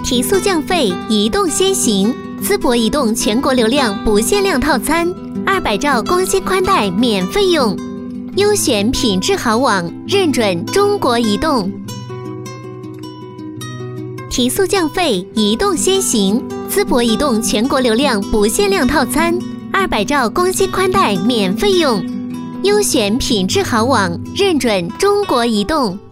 提速降费，移动先行。淄博移动全国流量不限量套餐，200兆光纤宽带免费用，优选品质好网，认准中国移动。提速降费，移动先行。淄博移动全国流量不限量套餐，200兆光纤宽带免费用，优选品质好网，认准中国移动。